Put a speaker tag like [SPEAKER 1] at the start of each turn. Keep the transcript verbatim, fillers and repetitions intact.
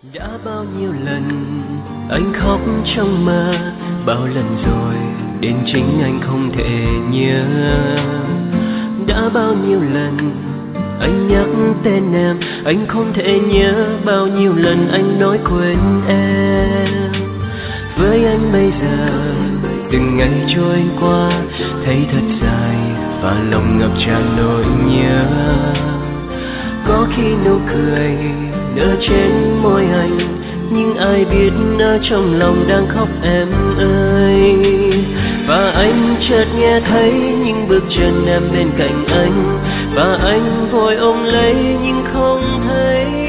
[SPEAKER 1] Đã bao nhiêu lần anh khóc trong mơ, bao lần rồi đến chính anh không thể nhớ. Đã bao nhiêu lần anh nhắc tên em, anh không thể nhớ. Bao nhiêu lần anh nói quên em. Với anh bây giờ từng ngày trôi qua thấy thật dài và lòng ngập tràn nỗi nhớ. Có khi nụ cười nở trên môi anh, nhưng ai biết ở trong lòng đang khóc em ơi. Và anh chợt nghe thấy những bước chân em bên cạnh anh, và anh vội ôm lấy nhưng không thấy.